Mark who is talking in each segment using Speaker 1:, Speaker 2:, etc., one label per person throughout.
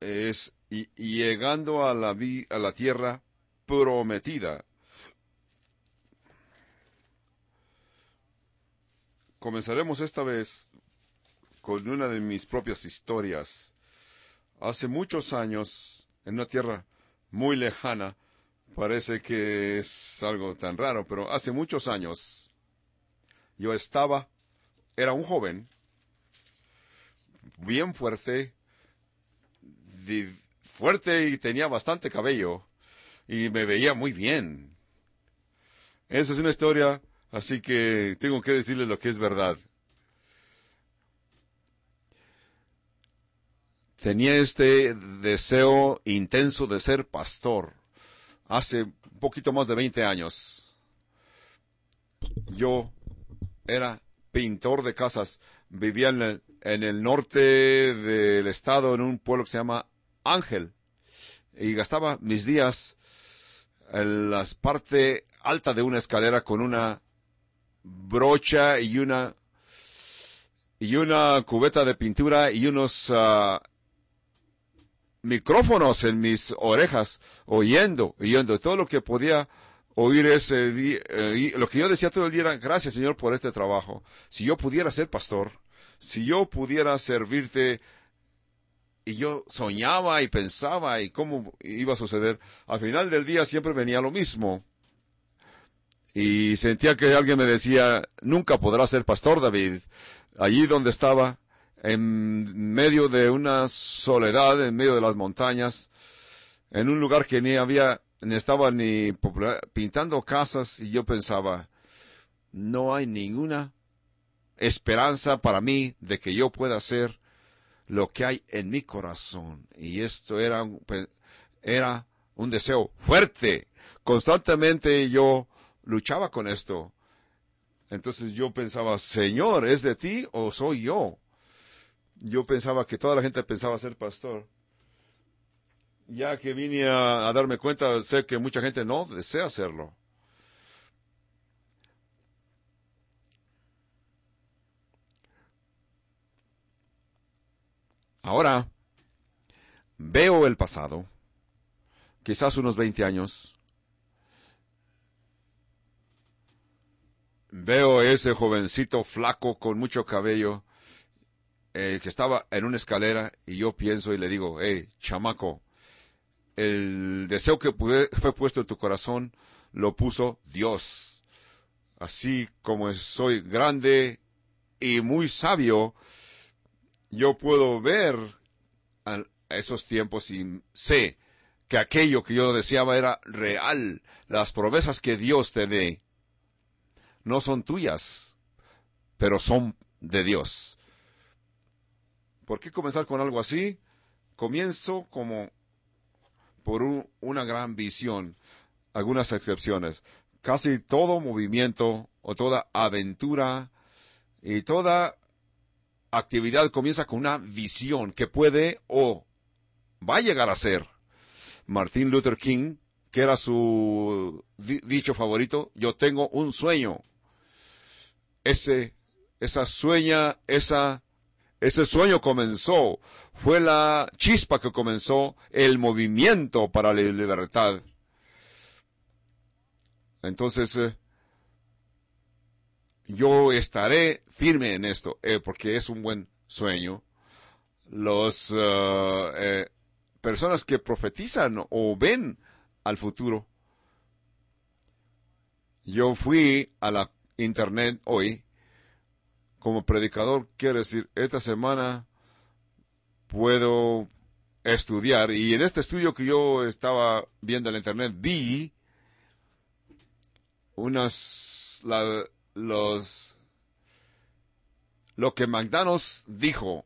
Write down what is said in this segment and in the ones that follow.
Speaker 1: y llegando a la tierra prometida. Comenzaremos esta vez con una de mis propias historias. Hace muchos años, en una tierra muy lejana, parece que es algo tan raro, pero hace muchos años, era un joven, bien fuerte y tenía bastante cabello, y me veía muy bien. Esa es una historia, así que tengo que decirles lo que es verdad. Tenía este deseo intenso de ser pastor. Hace un poquito más de 20 años. Yo era pintor de casas. Vivía en el norte del estado, en un pueblo que se llama Ángel. Y gastaba mis días en la parte alta de una escalera con una brocha y una cubeta de pintura y unos micrófonos en mis orejas, oyendo. Todo lo que podía oír ese día, lo que yo decía todo el día era, gracias Señor por este trabajo. Si yo pudiera ser pastor, si yo pudiera servirte, y yo soñaba y pensaba y cómo iba a suceder. Al final del día siempre venía lo mismo. Y sentía que alguien me decía, nunca podrás ser pastor, David. Allí donde estaba, en medio de una soledad, en medio de las montañas, en un lugar que ni estaba ni pintando casas, y yo pensaba, no hay ninguna esperanza para mí de que yo pueda hacer lo que hay en mi corazón. Y esto era un deseo fuerte. Constantemente yo luchaba con esto. Entonces yo pensaba, Señor, ¿es de ti o soy yo? Yo pensaba que toda la gente pensaba ser pastor. Ya que vine a darme cuenta, sé que mucha gente no desea hacerlo. Ahora, veo el pasado, quizás unos 20 años. Veo ese jovencito flaco con mucho cabello, que estaba en una escalera, y yo pienso y le digo, chamaco, el deseo que fue puesto en tu corazón lo puso Dios. Así como soy grande y muy sabio, yo puedo ver a esos tiempos y sé que aquello que yo deseaba era real. Las promesas que Dios te dé no son tuyas, pero son de Dios. ¿Por qué comenzar con algo así? Comienzo como por una gran visión, algunas excepciones. Casi todo movimiento o toda aventura y toda actividad comienza con una visión que puede o va a llegar a ser. Martin Luther King, que era su dicho favorito, yo tengo un sueño. Ese sueño comenzó, fue la chispa que comenzó el movimiento para la libertad. Entonces, yo estaré firme en esto, porque es un buen sueño. Los personas que profetizan o ven al futuro. Yo fui a la internet hoy como predicador, quiere decir, esta semana puedo estudiar, y en este estudio que yo estaba viendo en la internet vi lo que McDonald's dijo.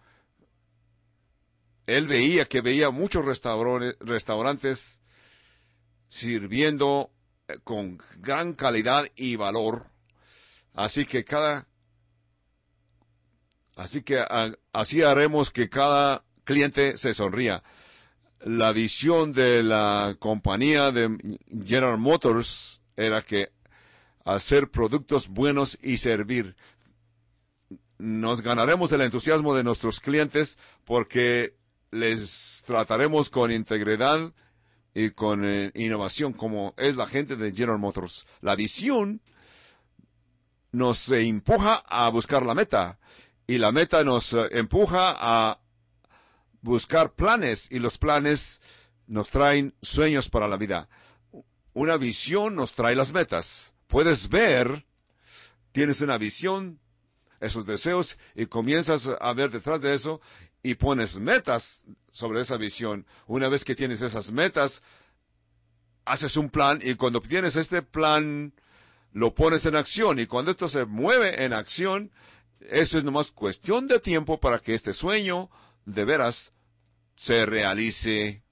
Speaker 1: Él veía muchos restaurantes sirviendo con gran calidad y valor. Así haremos que cada cliente se sonría. La visión de la compañía de General Motors era que hacer productos buenos y servir. Nos ganaremos el entusiasmo de nuestros clientes porque les trataremos con integridad y con innovación, como es la gente de General Motors. La visión nos empuja a buscar la meta, y la meta nos empuja a buscar planes, y los planes nos traen sueños para la vida. Una visión nos trae las metas. Puedes ver, tienes una visión, esos deseos, y comienzas a ver detrás de eso, y pones metas sobre esa visión. Una vez que tienes esas metas, haces un plan, y cuando tienes este plan, lo pones en acción, y cuando esto se mueve en acción, eso es nomás cuestión de tiempo para que este sueño de veras se realice.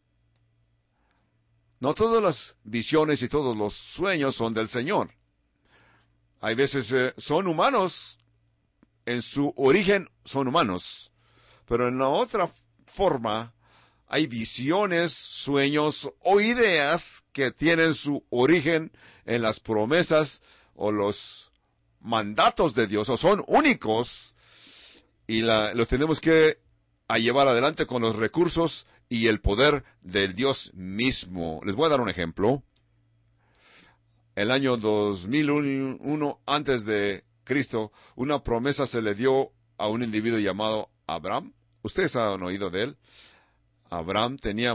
Speaker 1: No todas las visiones y todos los sueños son del Señor. Hay veces son humanos, en su origen son humanos, pero en la otra forma hay visiones, sueños o ideas que tienen su origen en las promesas o los mandatos de Dios, o son únicos, y los tenemos que llevar adelante con los recursos y el poder del Dios mismo. Les voy a dar un ejemplo. El año 2001, antes de Cristo, una promesa se le dio a un individuo llamado Abraham. Ustedes han oído de él. Abraham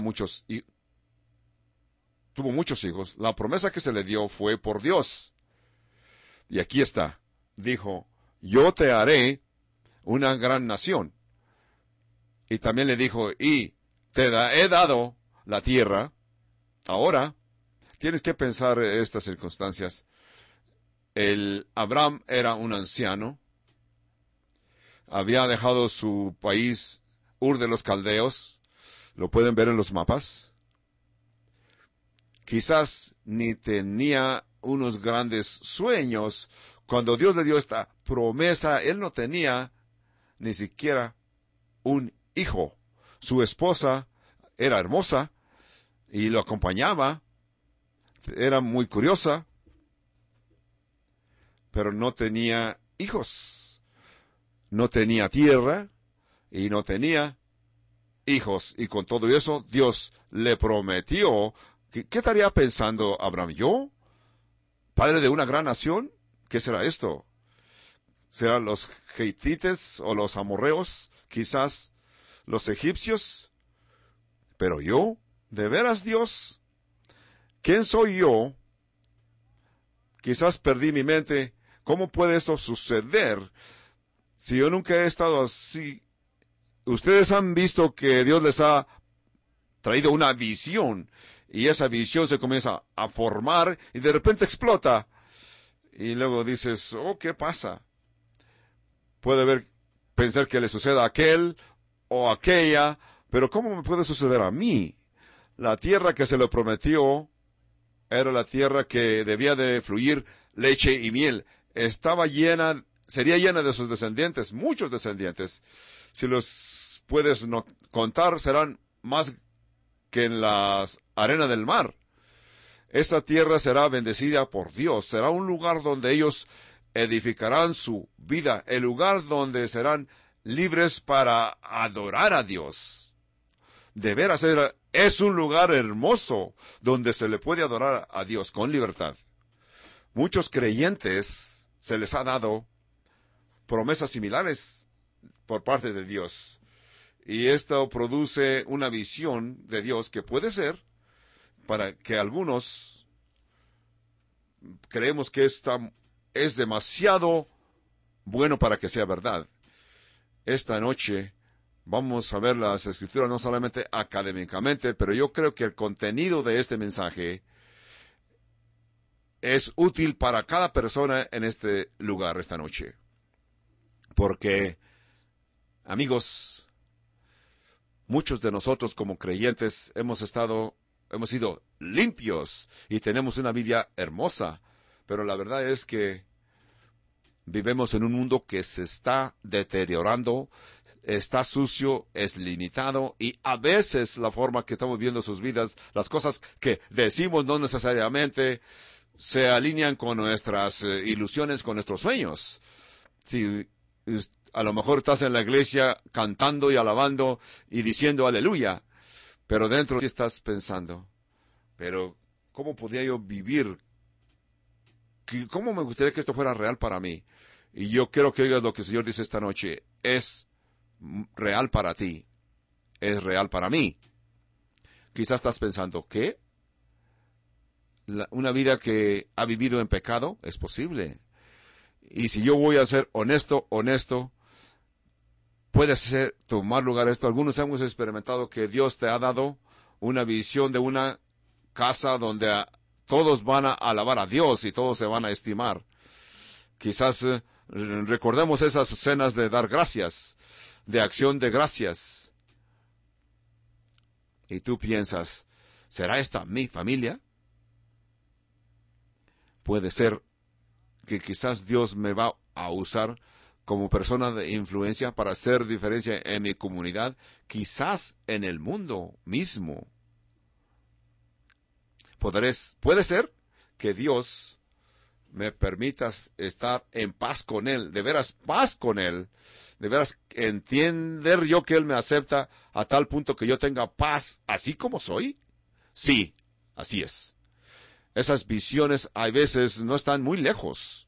Speaker 1: tuvo muchos hijos. La promesa que se le dio fue por Dios. Y aquí está. Dijo, yo te haré una gran nación. Y también le dijo, y he dado la tierra. Ahora, tienes que pensar estas circunstancias. Abraham era un anciano. Había dejado su país, Ur de los Caldeos. Lo pueden ver en los mapas. Quizás ni tenía unos grandes sueños. Cuando Dios le dio esta promesa, él no tenía ni siquiera un hijo. Su esposa era hermosa y lo acompañaba. Era muy curiosa, pero no tenía hijos. No tenía tierra y no tenía hijos. Y con todo eso, Dios le prometió. ¿Qué estaría pensando Abraham? ¿Yo? ¿Padre de una gran nación? ¿Qué será esto? ¿Serán los Hitites o los amorreos? Quizás los egipcios. Pero yo, ¿de veras, Dios? ¿Quién soy yo? Quizás perdí mi mente. ¿Cómo puede esto suceder si yo nunca he estado así? Ustedes han visto que Dios les ha traído una visión, y esa visión se comienza a formar y de repente explota. Y luego dices, ¿qué pasa? Puede pensar que le suceda a aquel o aquella, pero ¿cómo me puede suceder a mí? La tierra que se le prometió era la tierra que debía de fluir leche y miel. Sería llena de sus descendientes, muchos descendientes. Si los puedes contar, serán más que en las arenas del mar. Esa tierra será bendecida por Dios. Será un lugar donde ellos edificarán su vida, el lugar donde serán libres para adorar a Dios. De veras, es un lugar hermoso donde se le puede adorar a Dios con libertad. Muchos creyentes se les ha dado promesas similares por parte de Dios. Y esto produce una visión de Dios que puede ser para que algunos creemos que es demasiado bueno para que sea verdad. Esta noche vamos a ver las Escrituras no solamente académicamente, pero yo creo que el contenido de este mensaje es útil para cada persona en este lugar esta noche. Porque, amigos, muchos de nosotros como creyentes hemos sido limpios y tenemos una vida hermosa, pero la verdad es que vivimos en un mundo que se está deteriorando, está sucio, es limitado, y a veces la forma que estamos viendo sus vidas, las cosas que decimos no necesariamente se alinean con nuestras ilusiones, con nuestros sueños. Si a lo mejor estás en la iglesia cantando y alabando y diciendo aleluya, pero dentro de ti estás pensando, pero ¿cómo podría yo vivir? ¿Cómo me gustaría que esto fuera real para mí? Y yo quiero que oigas lo que el Señor dice esta noche. Es real para ti. Es real para mí. Quizás estás pensando, ¿qué? ¿Una vida que ha vivido en pecado? Es posible. Y si yo voy a ser honesto, puede ser tomar lugar esto. Algunos hemos experimentado que Dios te ha dado una visión de una casa donde todos van a alabar a Dios y todos se van a estimar. Quizás recordemos esas escenas de dar gracias, de acción de gracias. Y tú piensas, ¿será esta mi familia? Puede ser que quizás Dios me va a usar como persona de influencia para hacer diferencia en mi comunidad, quizás en el mundo mismo. Puede ser que Dios me permitas estar en paz con Él, de veras paz con Él, de veras entender yo que Él me acepta a tal punto que yo tenga paz así como soy. Sí, así es. Esas visiones a veces no están muy lejos.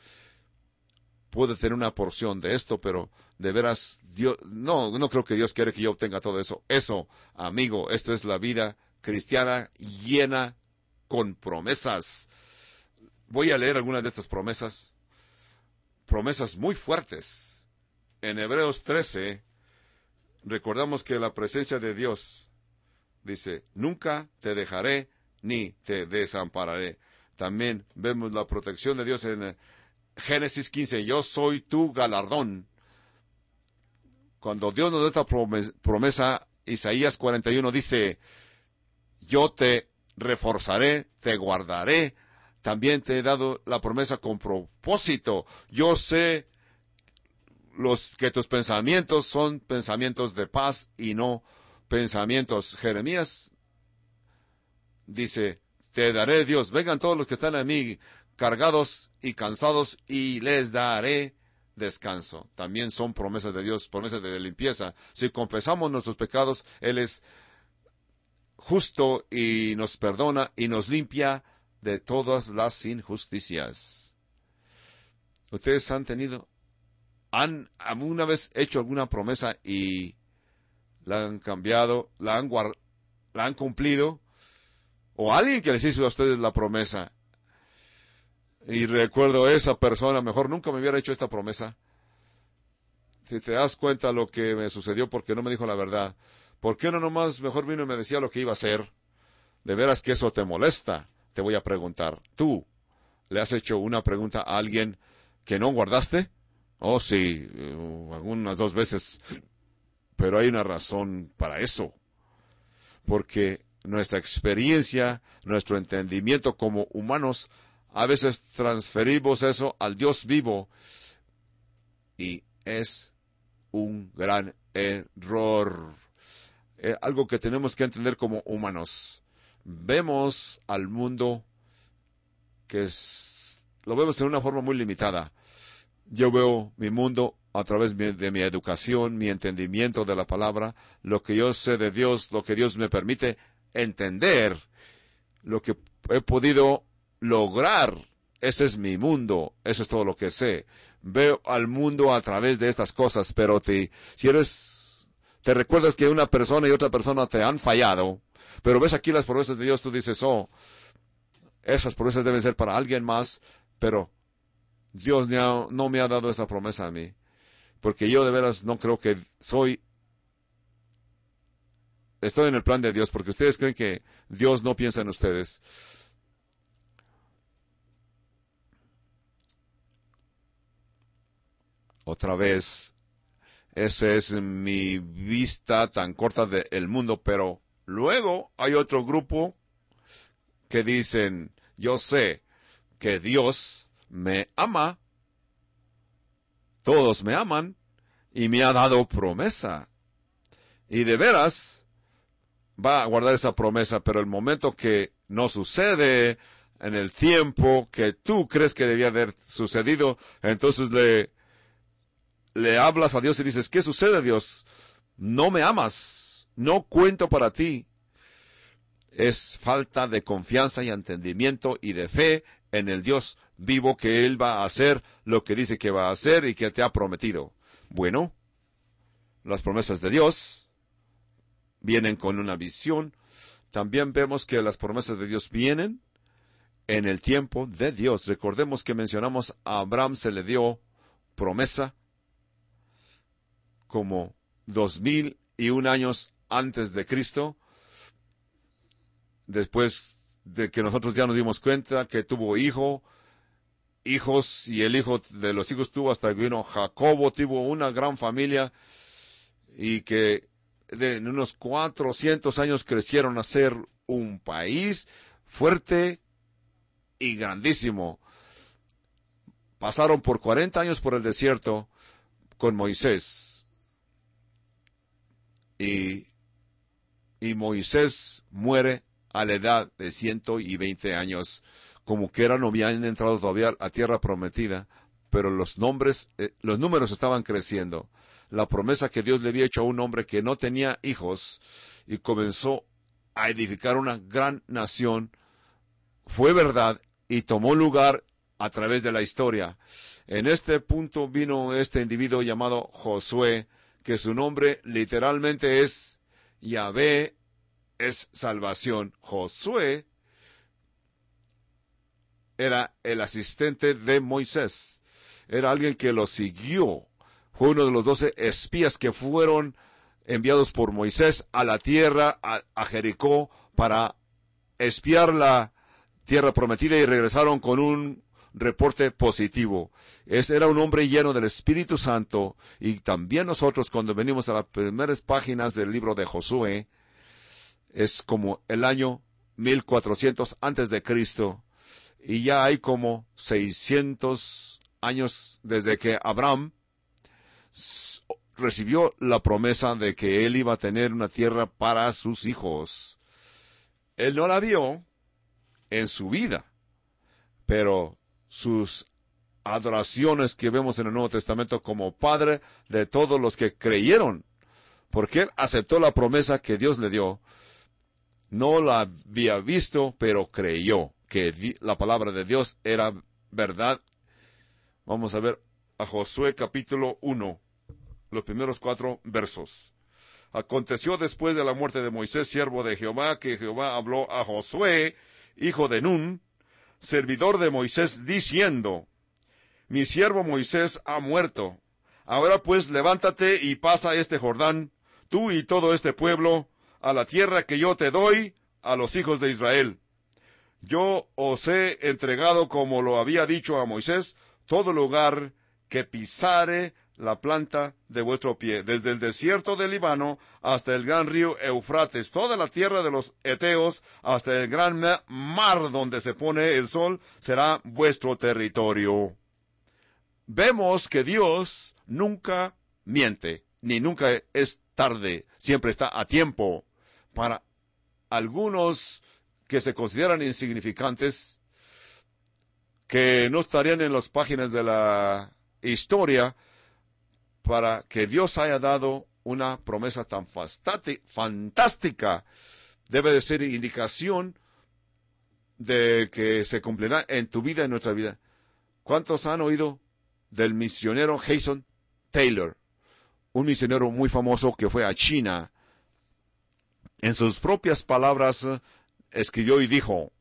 Speaker 1: Puede tener una porción de esto, pero de veras, Dios, no creo que Dios quiere que yo obtenga todo eso. Eso, amigo, esto es la vida cristiana llena con promesas. Voy a leer algunas de estas promesas. Promesas muy fuertes. En Hebreos 13, recordamos que la presencia de Dios dice, nunca te dejaré ni te desampararé. También vemos la protección de Dios en Génesis 15, yo soy tu galardón. Cuando Dios nos da esta promesa, Isaías 41 dice, yo te reforzaré, te guardaré. También te he dado la promesa con propósito. Yo sé que tus pensamientos son pensamientos de paz y no pensamientos. Jeremías dice, te daré Dios, vengan todos los que están a mí cargados y cansados y les daré descanso. También son promesas de Dios, promesas de limpieza. Si confesamos nuestros pecados, Él es justo y nos perdona y nos limpia de todas las injusticias. ¿Ustedes han alguna vez hecho alguna promesa y la han cambiado, la han cumplido? O alguien que les hizo a ustedes la promesa. Y recuerdo esa persona, mejor nunca me hubiera hecho esta promesa. Si te das cuenta lo que me sucedió porque no me dijo la verdad. ¿Por qué no nomás mejor vino y me decía lo que iba a hacer? ¿De veras que eso te molesta? Te voy a preguntar. ¿Tú le has hecho una pregunta a alguien que no guardaste? Oh, sí, algunas 2 veces. Pero hay una razón para eso. Porque nuestra experiencia, nuestro entendimiento como humanos, a veces transferimos eso al Dios vivo y es un gran error. Algo que tenemos que entender como humanos. Vemos al mundo lo vemos en una forma muy limitada. Yo veo mi mundo a través de mi educación, mi entendimiento de la palabra, lo que yo sé de Dios, lo que Dios me permite entender, lo que he podido lograr. Ese es mi mundo, eso es todo lo que sé. Veo al mundo a través de estas cosas, pero te recuerdas que una persona y otra persona te han fallado, pero ves aquí las promesas de Dios, tú dices, esas promesas deben ser para alguien más, pero Dios no me ha dado esa promesa a mí, porque yo de veras no creo que estoy en el plan de Dios, porque ustedes creen que Dios no piensa en ustedes. Otra vez, esa es mi vista tan corta del mundo, pero luego hay otro grupo que dicen, yo sé que Dios me ama, todos me aman, y me ha dado promesa. Y de veras, va a guardar esa promesa, pero el momento que no sucede, en el tiempo que tú crees que debía haber sucedido, entonces le hablas a Dios y dices, ¿qué sucede, Dios? No me amas, no cuento para ti. Es falta de confianza y entendimiento y de fe en el Dios vivo, que Él va a hacer lo que dice que va a hacer y que te ha prometido. Bueno, las promesas de Dios vienen con una visión. También vemos que las promesas de Dios vienen en el tiempo de Dios. Recordemos que mencionamos a Abraham, se le dio promesa como 2001 años antes de Cristo, después de que nosotros ya nos dimos cuenta que tuvo hijos, y el hijo de los hijos tuvo hasta que vino Jacobo, tuvo una gran familia, y que en unos 400 años crecieron a ser un país fuerte y grandísimo. Pasaron por 40 años por el desierto con Moisés. Y Moisés muere a la edad de 120 años. Como quiera, no habían entrado todavía a tierra prometida, pero los números estaban creciendo. La promesa que Dios le había hecho a un hombre que no tenía hijos y comenzó a edificar una gran nación fue verdad y tomó lugar a través de la historia. En este punto vino este individuo llamado Josué, que su nombre literalmente es Yahvé es salvación. Josué era el asistente de Moisés. Era alguien que lo siguió. Fue uno de los 12 espías que fueron enviados por Moisés a la tierra, a Jericó, para espiar la tierra prometida, y regresaron con un reporte positivo. Era un hombre lleno del Espíritu Santo, y también nosotros, cuando venimos a las primeras páginas del libro de Josué, es como el año 1400 antes de Cristo, y ya hay como 600 años desde que Abraham recibió la promesa de que él iba a tener una tierra para sus hijos. Él no la vio en su vida, pero sus adoraciones que vemos en el Nuevo Testamento como Padre de todos los que creyeron, porque él aceptó la promesa que Dios le dio. No la había visto, pero creyó que la palabra de Dios era verdad. Vamos a ver a Josué capítulo 1, los primeros 4 versos. Aconteció después de la muerte de Moisés, siervo de Jehová, que Jehová habló a Josué, hijo de Nun, servidor de Moisés, diciendo: Mi siervo Moisés ha muerto. Ahora pues levántate y pasa este Jordán, tú y todo este pueblo, a la tierra que yo te doy a los hijos de Israel. Yo os he entregado, como lo había dicho a Moisés, todo lugar que pisare la planta de vuestro pie, desde el desierto del Líbano hasta el gran río Eufrates, toda la tierra de los Eteos, hasta el gran mar donde se pone el sol, será vuestro territorio. Vemos que Dios nunca miente, ni nunca es tarde, siempre está a tiempo. Para algunos que se consideran insignificantes, que no estarían en las páginas de la historia, para que Dios haya dado una promesa tan fantástica, debe de ser indicación de que se cumplirá en tu vida y en nuestra vida. ¿Cuántos han oído del misionero Hudson Taylor? Un misionero muy famoso que fue a China. En sus propias palabras escribió y dijo: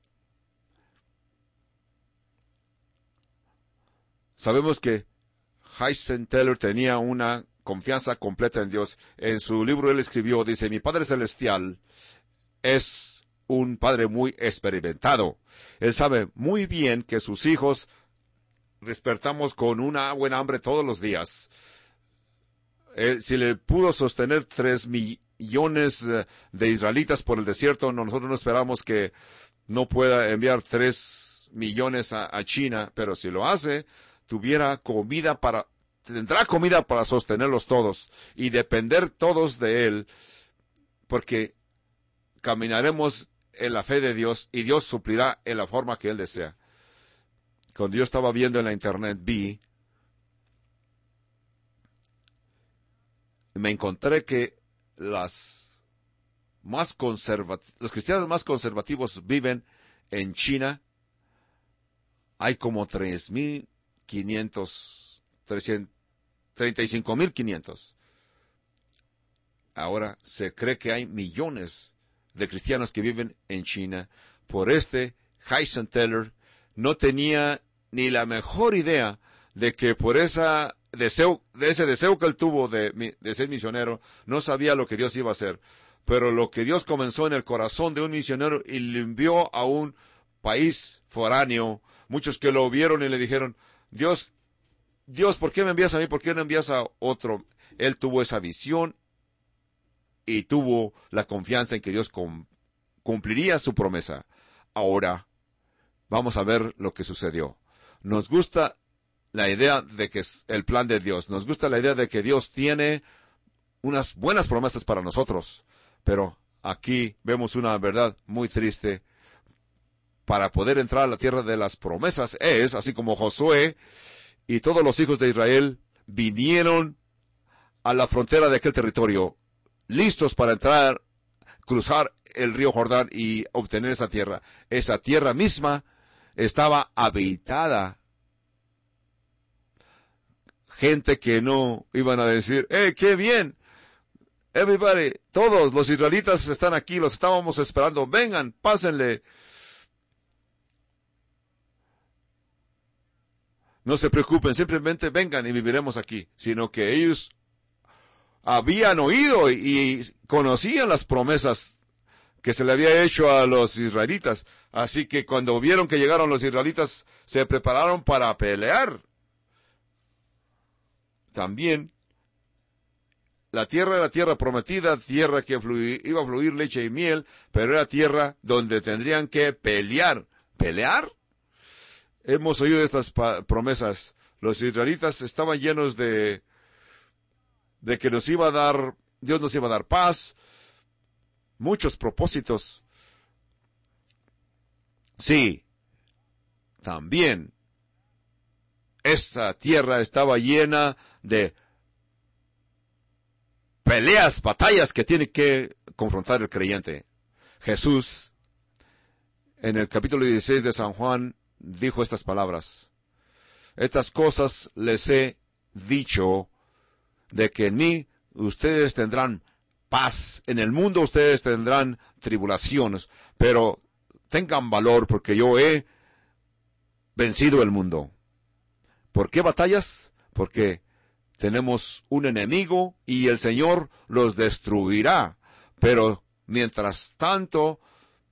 Speaker 1: sabemos que Hudson Taylor tenía una confianza completa en Dios. En su libro él escribió, dice: mi Padre Celestial es un Padre muy experimentado. Él sabe muy bien que sus hijos despertamos con una buena hambre todos los días. Si le pudo sostener 3 millones de israelitas por el desierto, nosotros no esperamos que no pueda enviar 3 millones a China, pero si lo hace, tendrá comida para sostenerlos todos y depender todos de Él, porque caminaremos en la fe de Dios y Dios suplirá en la forma que Él desea. Cuando yo estaba viendo en la internet, vi me encontré que los cristianos más conservativos viven en China. Hay como 35.500. Ahora se cree que hay millones de cristianos que viven en China. Por Hudson Taylor no tenía ni la mejor idea de que por ese deseo que él tuvo de ser misionero, no sabía lo que Dios iba a hacer. Pero lo que Dios comenzó en el corazón de un misionero y le envió a un país foráneo, muchos que lo vieron y le dijeron, Dios, ¿por qué me envías a mí? ¿Por qué no envías a otro? Él tuvo esa visión y tuvo la confianza en que Dios cumpliría su promesa. Ahora, vamos a ver lo que sucedió. Nos gusta la idea de que es el plan de Dios. Nos gusta la idea de que Dios tiene unas buenas promesas para nosotros. Pero aquí vemos una verdad muy triste. Para poder entrar a la tierra de las promesas así como Josué y todos los hijos de Israel vinieron a la frontera de aquel territorio, listos para entrar, cruzar el río Jordán y obtener esa tierra. Esa tierra misma estaba habitada. Gente que no iban a decir, ¡qué bien! Everybody, todos los israelitas están aquí, los estábamos esperando, vengan, pásenle. No se preocupen, simplemente vengan y viviremos aquí. Sino que ellos habían oído y conocían las promesas que se le había hecho a los israelitas. Así que cuando vieron que llegaron los israelitas, se prepararon para pelear. También, la tierra era tierra prometida, tierra que iba a fluir leche y miel, pero era tierra donde tendrían que pelear. ¿Pelear? Hemos oído estas promesas. Los israelitas estaban llenos de que Dios nos iba a dar paz, muchos propósitos. Sí, también esta tierra estaba llena de peleas, batallas que tiene que confrontar el creyente. Jesús, en el capítulo 16 de San Juan, dijo estas palabras: estas cosas les he dicho, de que en mí ustedes tendrán paz. En el mundo ustedes tendrán tribulaciones, pero tengan valor porque yo he vencido el mundo. ¿Por qué batallas? Porque tenemos un enemigo y el Señor los destruirá. Pero mientras tanto,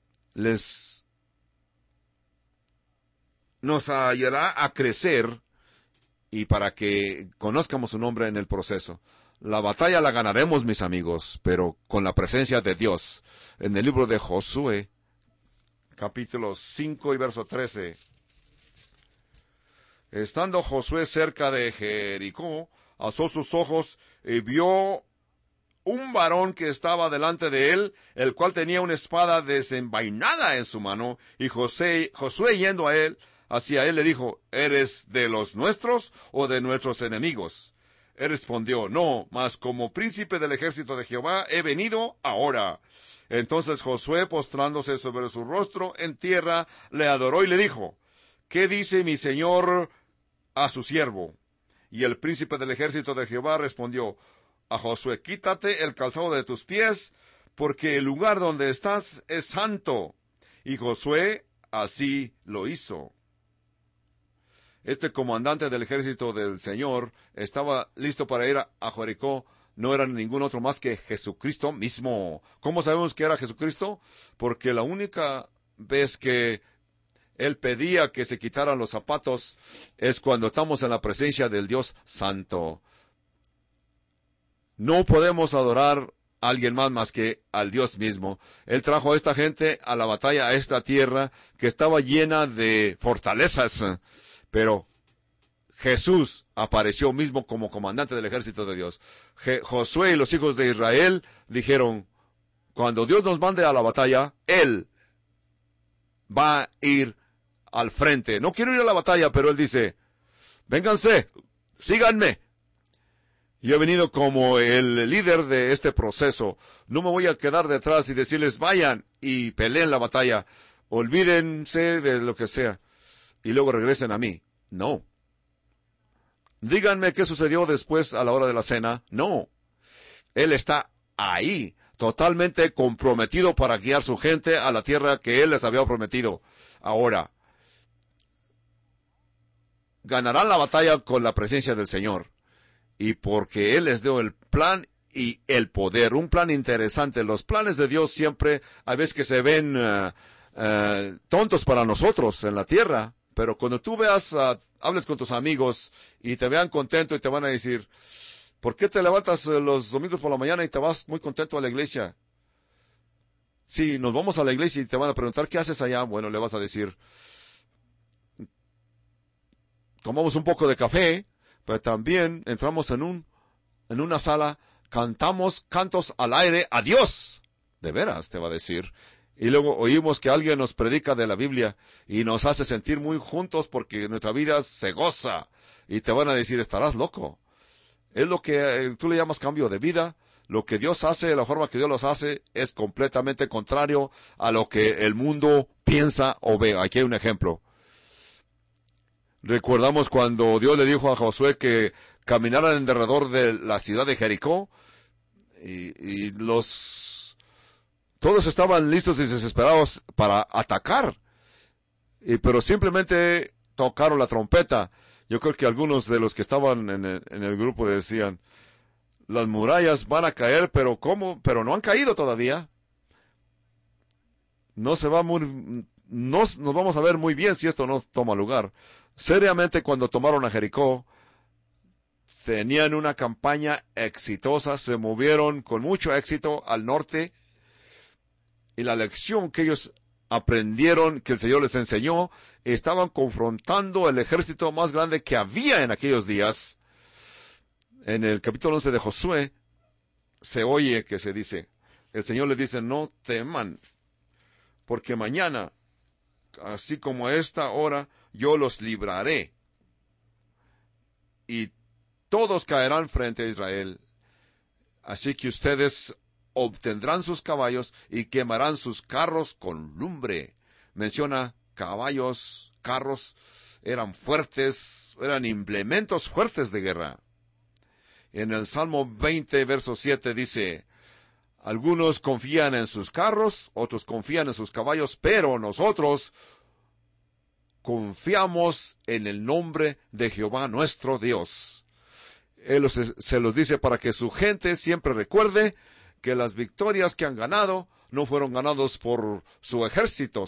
Speaker 1: nos ayudará a crecer y para que conozcamos su nombre en el proceso. La batalla la ganaremos, mis amigos, pero con la presencia de Dios. En el libro de Josué, capítulo 5 y verso 13. Estando Josué cerca de Jericó, alzó sus ojos y vio un varón que estaba delante de él, el cual tenía una espada desenvainada en su mano, y Josué yendo hacia él le dijo: ¿eres de los nuestros o de nuestros enemigos? Él respondió: no, mas como príncipe del ejército de Jehová he venido ahora. Entonces Josué, postrándose sobre su rostro en tierra, le adoró y le dijo: ¿qué dice mi señor a su siervo? Y el príncipe del ejército de Jehová respondió a Josué: quítate el calzado de tus pies, porque el lugar donde estás es santo. Y Josué así lo hizo. Este comandante del ejército del Señor estaba listo para ir a Jericó. No era ningún otro más que Jesucristo mismo. ¿Cómo sabemos que era Jesucristo? Porque la única vez que Él pedía que se quitaran los zapatos es cuando estamos en la presencia del Dios Santo. No podemos adorar a alguien más que al Dios mismo. Él trajo a esta gente a la batalla, a esta tierra que estaba llena de fortalezas. Pero Jesús apareció mismo como comandante del ejército de Dios. Josué y los hijos de Israel dijeron: cuando Dios nos mande a la batalla, Él va a ir al frente. No quiero ir a la batalla, pero Él dice: vénganse, síganme. Yo he venido como el líder de este proceso. No me voy a quedar detrás y decirles, vayan y peleen la batalla. Olvídense de lo que sea. Y luego regresen a mí. No. Díganme qué sucedió después a la hora de la cena. No. Él está ahí, totalmente comprometido para guiar su gente a la tierra que Él les había prometido. Ahora, ganarán la batalla con la presencia del Señor. Y porque Él les dio el plan y el poder. Un plan interesante. Los planes de Dios siempre, a veces que se ven tontos para nosotros en la tierra. Pero cuando tú hables con tus amigos y te vean contento y te van a decir, ¿por qué te levantas los domingos por la mañana y te vas muy contento a la iglesia? Sí, nos vamos a la iglesia y te van a preguntar, ¿qué haces allá? Bueno, le vas a decir, tomamos un poco de café, pero también entramos en una sala, cantamos cantos al aire a Dios. De veras, te va a decir. Y luego oímos que alguien nos predica de la Biblia y nos hace sentir muy juntos porque nuestra vida se goza. Y te van a decir, estarás loco. Es lo que tú le llamas cambio de vida. Lo que Dios hace, la forma que Dios los hace, es completamente contrario a lo que el mundo piensa o ve. Aquí hay un ejemplo. Recordamos cuando Dios le dijo a Josué que caminaran en derredor de la ciudad de Jericó y todos estaban listos y desesperados para atacar. Pero simplemente tocaron la trompeta. Yo creo que algunos de los que estaban en el grupo decían, las murallas van a caer, pero ¿cómo? Pero no han caído todavía. Nos vamos a ver muy bien si esto no toma lugar. Seriamente, cuando tomaron a Jericó, tenían una campaña exitosa, se movieron con mucho éxito al norte, y la lección que ellos aprendieron, que el Señor les enseñó, estaban confrontando el ejército más grande que había en aquellos días. En el capítulo 11 de Josué, se oye que se dice, el Señor les dice, no teman, porque mañana, así como a esta hora, yo los libraré, y todos caerán frente a Israel. Así que ustedes obtendrán sus caballos y quemarán sus carros con lumbre. Menciona caballos, carros, eran fuertes, eran implementos fuertes de guerra. En el Salmo 20, verso 7 dice, algunos confían en sus carros, otros confían en sus caballos, pero nosotros confiamos en el nombre de Jehová nuestro Dios. Él se los dice para que su gente siempre recuerde que las victorias que han ganado no fueron ganados por su ejército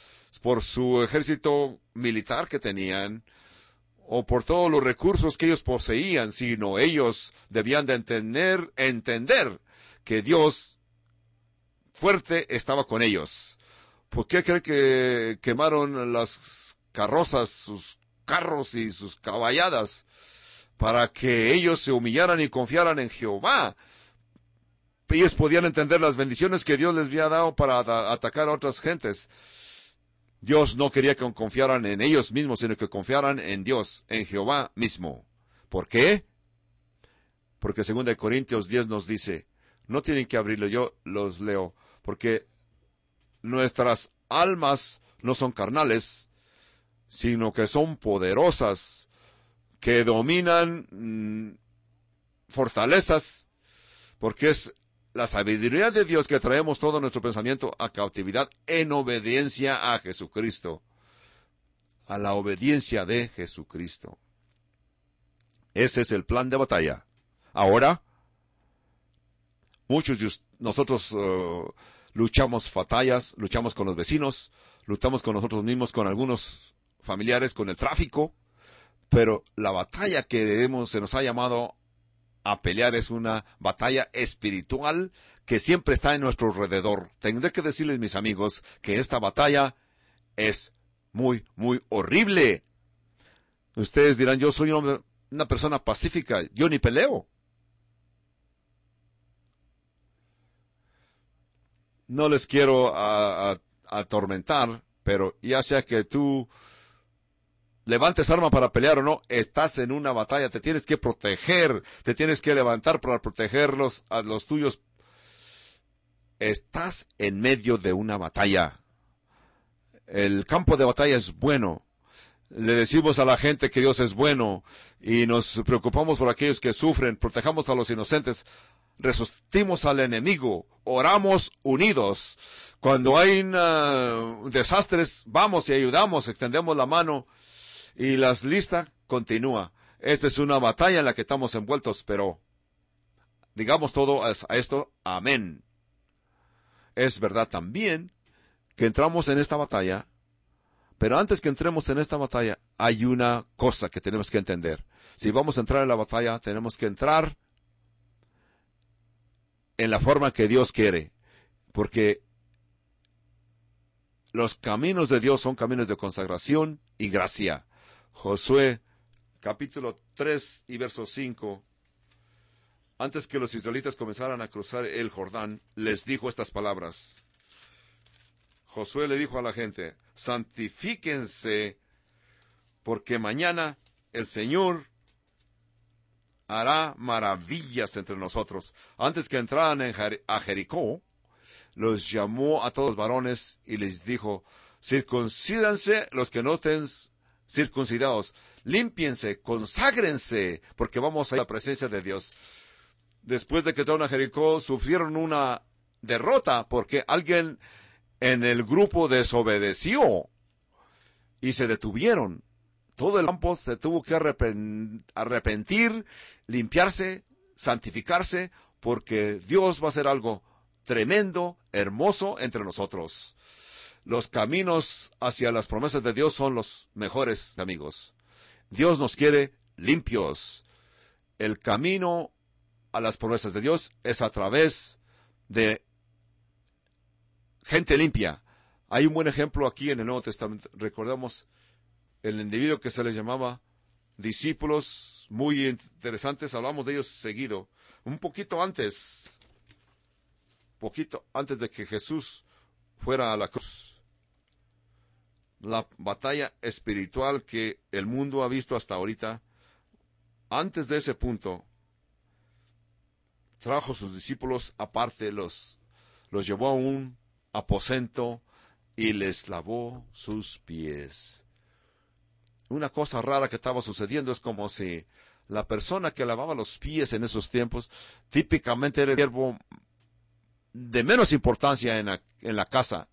Speaker 1: militar que tenían, o por todos los recursos que ellos poseían, sino ellos debían de entender que Dios fuerte estaba con ellos. ¿Por qué cree que quemaron las carrozas, sus carros y sus caballadas? Para que ellos se humillaran y confiaran en Jehová. Ellos podían entender las bendiciones que Dios les había dado para atacar a otras gentes. Dios no quería que confiaran en ellos mismos, sino que confiaran en Dios, en Jehová mismo. ¿Por qué? Porque 2 Corintios 10 nos dice, no tienen que abrirlo, yo los leo, porque nuestras almas no son carnales, sino que son poderosas, que dominan fortalezas, porque es la sabiduría de Dios que traemos todo nuestro pensamiento a cautividad en obediencia a Jesucristo, a la obediencia de Jesucristo. Ese es el plan de batalla. Ahora, muchos de nosotros luchamos batallas, luchamos con los vecinos, luchamos con nosotros mismos, con algunos familiares, con el tráfico, pero la batalla que se nos ha llamado a pelear es una batalla espiritual que siempre está en nuestro alrededor. Tendré que decirles, mis amigos, que esta batalla es muy, muy horrible. Ustedes dirán, yo soy una persona pacífica, yo ni peleo. No les quiero atormentar, pero ya sea que tú levantes arma para pelear o no, estás en una batalla, te tienes que proteger, te tienes que levantar para protegerlos a los tuyos. Estás en medio de una batalla. El campo de batalla es bueno. Le decimos a la gente que Dios es bueno y nos preocupamos por aquellos que sufren, protejamos a los inocentes, resistimos al enemigo, oramos unidos. Cuando hay desastres, vamos y ayudamos, extendemos la mano y la lista continúa. Esta es una batalla en la que estamos envueltos, pero digamos todo a esto, amén. Es verdad también que entramos en esta batalla, pero antes que entremos en esta batalla, hay una cosa que tenemos que entender. Si vamos a entrar en la batalla, tenemos que entrar en la forma que Dios quiere, porque los caminos de Dios son caminos de consagración y gracia. Josué, capítulo 3 y verso 5, antes que los israelitas comenzaran a cruzar el Jordán, les dijo estas palabras. Josué le dijo a la gente, santifíquense, porque mañana el Señor hará maravillas entre nosotros. Antes que entraran a Jericó, los llamó a todos los varones y les dijo, circuncídanse los que no estén circuncidados, límpiense, conságrense, porque vamos a ir a la presencia de Dios. Después de que entraron a Jericó, sufrieron una derrota porque alguien en el grupo desobedeció y se detuvieron. Todo el campo se tuvo que arrepentir, limpiarse, santificarse, porque Dios va a hacer algo tremendo, hermoso entre nosotros. Los caminos hacia las promesas de Dios son los mejores, amigos. Dios nos quiere limpios. El camino a las promesas de Dios es a través de gente limpia. Hay un buen ejemplo aquí en el Nuevo Testamento. Recordamos el individuo que se les llamaba discípulos, muy interesantes, hablamos de ellos seguido. Un poquito antes de que Jesús fuera a la cruz. La batalla espiritual que el mundo ha visto hasta ahorita, antes de ese punto, trajo a sus discípulos aparte, los llevó a un aposento y les lavó sus pies. Una cosa rara que estaba sucediendo es como si la persona que lavaba los pies en esos tiempos típicamente era el siervo de menos importancia en la casa.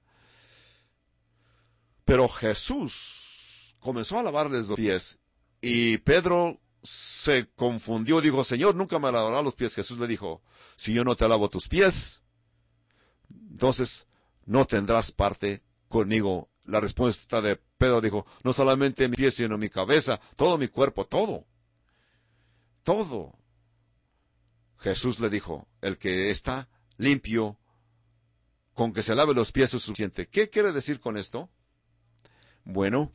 Speaker 1: Pero Jesús comenzó a lavarles los pies y Pedro se confundió, dijo, Señor, nunca me lavarás los pies. Jesús le dijo, si yo no te lavo tus pies, entonces no tendrás parte conmigo. La respuesta de Pedro dijo, no solamente mi pies, sino mi cabeza, todo mi cuerpo, todo. Jesús le dijo, el que está limpio, con que se lave los pies es suficiente. ¿Qué quiere decir con esto? Bueno,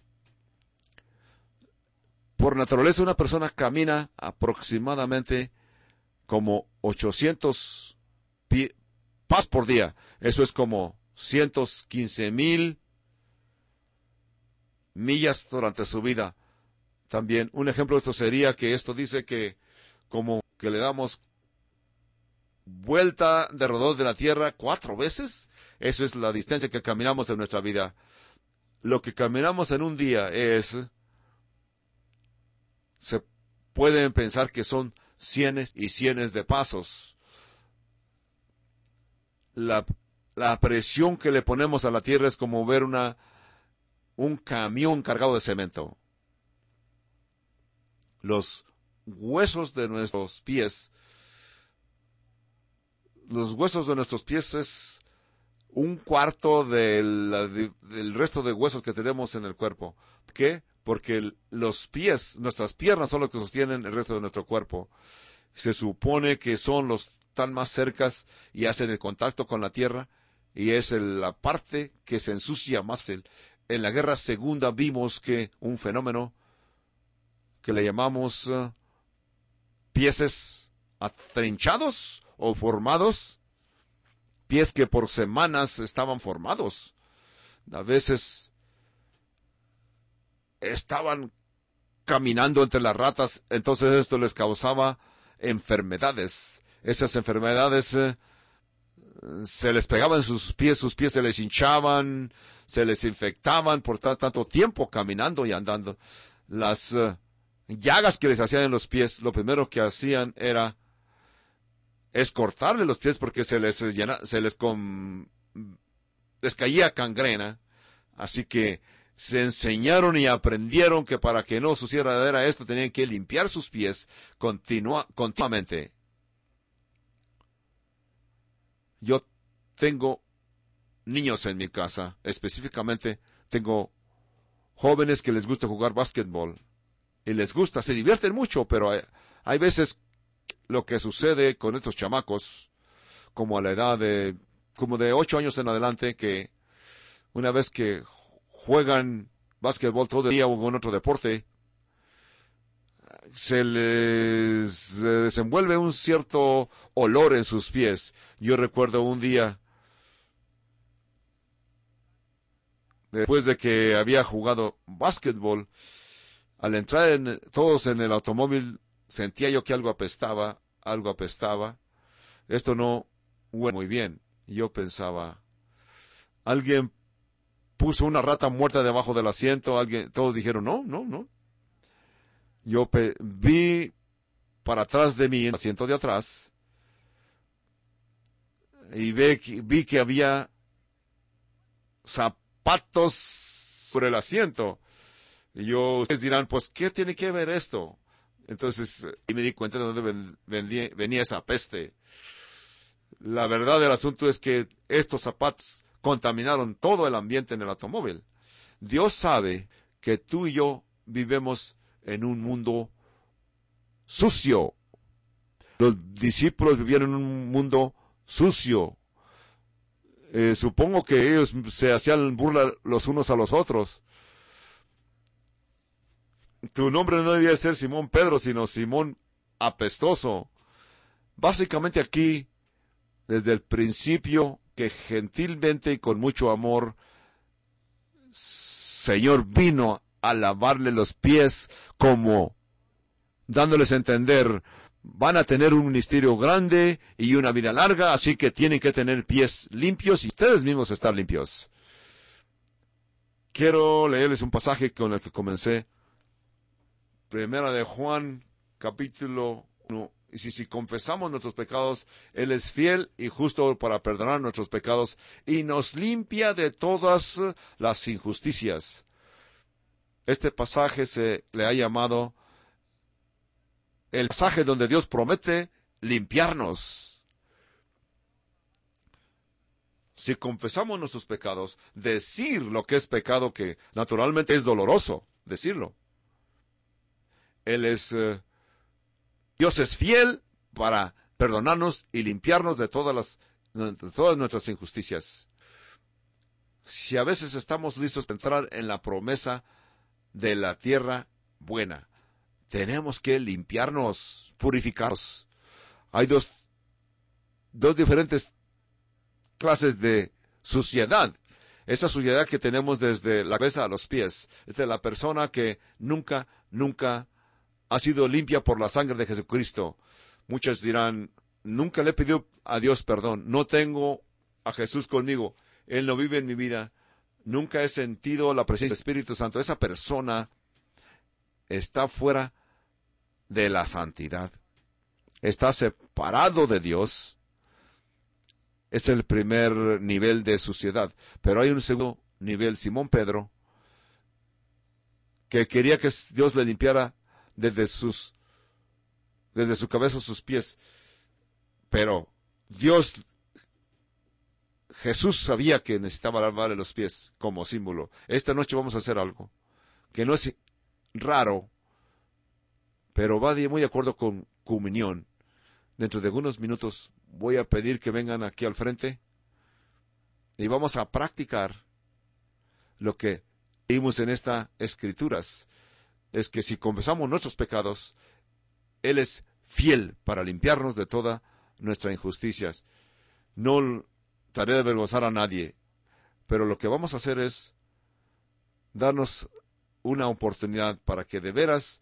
Speaker 1: por naturaleza una persona camina aproximadamente como 800 pasos por día. Eso es como 115,000 millas durante su vida. También un ejemplo de esto sería que esto dice que como que le damos vuelta de alrededor de la tierra 4 veces. Eso es la distancia que caminamos en nuestra vida. Lo que caminamos en un día se pueden pensar que son cienes y cienes de pasos. La presión que le ponemos a la tierra es como ver un camión cargado de cemento. Los huesos de nuestros pies es un cuarto del resto de huesos que tenemos en el cuerpo. ¿Por qué? Porque los pies, nuestras piernas son los que sostienen el resto de nuestro cuerpo. Se supone que son los tan más cercas y hacen el contacto con la tierra, y es la parte que se ensucia más fácil. En la Guerra Segunda vimos que un fenómeno que le llamamos pies atrinchados o formados, pies que por semanas estaban formados. A veces estaban caminando entre las ratas, entonces esto les causaba enfermedades. Esas enfermedades se les pegaban en sus pies se les hinchaban, se les infectaban por tanto tiempo caminando y andando. Las llagas que les hacían en los pies, lo primero que hacían es cortarle los pies porque les caía gangrena. Así que se enseñaron y aprendieron que para que no sucediera esto tenían que limpiar sus pies continuamente. Yo tengo niños en mi casa, específicamente tengo jóvenes que les gusta jugar básquetbol y les gusta, se divierten mucho, pero hay veces lo que sucede con estos chamacos, como a la edad como de 8 años en adelante, que una vez que juegan básquetbol todo el día o en otro deporte, se les desenvuelve un cierto olor en sus pies. Yo recuerdo un día, después de que había jugado básquetbol, al entrar todos en el automóvil, sentía yo que algo apestaba. Esto no huele muy bien. Yo pensaba, alguien puso una rata muerta debajo del asiento, todos dijeron, no. Yo vi para atrás de mí, en el asiento de atrás, y vi que había zapatos sobre el asiento. Y ustedes dirán, pues, ¿qué tiene que ver esto? Entonces, y me di cuenta de dónde venía esa peste. La verdad del asunto es que estos zapatos contaminaron todo el ambiente en el automóvil. Dios sabe que tú y yo vivimos en un mundo sucio. Los discípulos vivían en un mundo sucio. Supongo que ellos se hacían burla los unos a los otros. Tu nombre no debía ser Simón Pedro, sino Simón Apestoso. Básicamente aquí, desde el principio, que gentilmente y con mucho amor, Señor vino a lavarle los pies, como dándoles a entender, van a tener un ministerio grande y una vida larga, así que tienen que tener pies limpios y ustedes mismos estar limpios. Quiero leerles un pasaje con el que comencé. Primera de Juan, capítulo 1. Y si confesamos nuestros pecados, Él es fiel y justo para perdonar nuestros pecados y nos limpia de todas las injusticias. Este pasaje se le ha llamado el pasaje donde Dios promete limpiarnos. Si confesamos nuestros pecados, decir lo que es pecado, que naturalmente es doloroso decirlo. Dios es fiel para perdonarnos y limpiarnos de todas nuestras injusticias. Si a veces estamos listos para entrar en la promesa de la tierra buena, tenemos que limpiarnos, purificarnos. Hay dos diferentes clases de suciedad. Esa suciedad que tenemos desde la cabeza a los pies. Es de la persona que nunca ha sido limpia por la sangre de Jesucristo. Muchos dirán, nunca le he pedido a Dios perdón. No tengo a Jesús conmigo. Él no vive en mi vida. Nunca he sentido la presencia del Espíritu Santo. Esa persona está fuera de la santidad. Está separado de Dios. Es el primer nivel de suciedad. Pero hay un segundo nivel, Simón Pedro, que quería que Dios le limpiara desde su cabeza a sus pies. Pero Jesús sabía que necesitaba lavarle los pies como símbolo. Esta noche vamos a hacer algo que no es raro, pero va muy de acuerdo con comunión. Dentro de algunos minutos voy a pedir que vengan aquí al frente y vamos a practicar lo que vimos en estas escrituras. Es que si confesamos nuestros pecados, Él es fiel para limpiarnos de todas nuestras injusticias. No trataré de avergonzar a nadie, pero lo que vamos a hacer es darnos una oportunidad para que de veras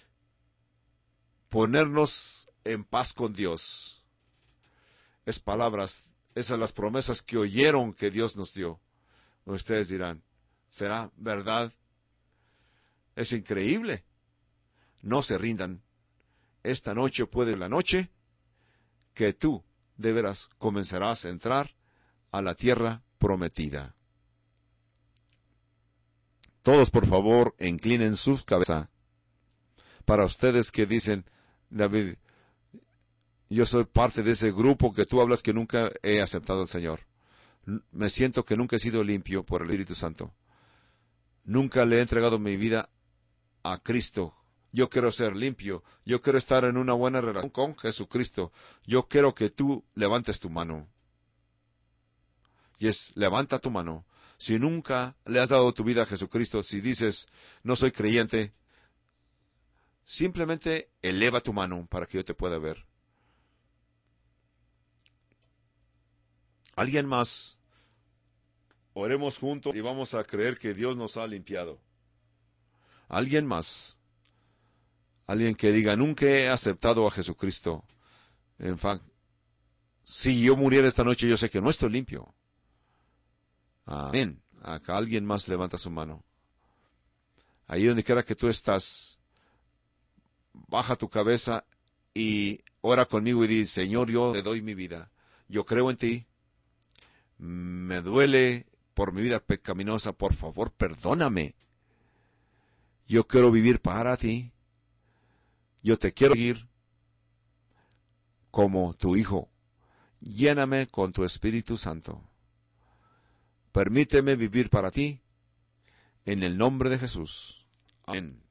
Speaker 1: ponernos en paz con Dios. Es palabras, esas son las promesas que oyeron que Dios nos dio. Ustedes dirán, ¿será verdad? Es increíble. No se rindan. Esta noche puede ser la noche que tú de veras comenzarás a entrar a la tierra prometida. Todos, por favor, inclinen sus cabezas. Para ustedes que dicen, David, yo soy parte de ese grupo que tú hablas que nunca he aceptado al Señor. Me siento que nunca he sido limpio por el Espíritu Santo. Nunca le he entregado mi vida a Cristo. Yo quiero ser limpio. Yo quiero estar en una buena relación con Jesucristo. Yo quiero que tú levantes tu mano. Levanta tu mano. Si nunca le has dado tu vida a Jesucristo, si dices, no soy creyente, simplemente eleva tu mano para que yo te pueda ver. ¿Alguien más? Oremos juntos y vamos a creer que Dios nos ha limpiado. ¿Alguien más? Alguien que diga, nunca he aceptado a Jesucristo. En fact, si yo muriera esta noche, yo sé que no estoy limpio. Amén. Acá alguien más levanta su mano. Ahí donde quiera que tú estás, baja tu cabeza y ora conmigo y di, Señor, yo te doy mi vida. Yo creo en ti. Me duele por mi vida pecaminosa. Por favor, perdóname. Yo quiero vivir para ti. Yo te quiero seguir como tu hijo. Lléname con tu Espíritu Santo. Permíteme vivir para ti, en el nombre de Jesús. Amén.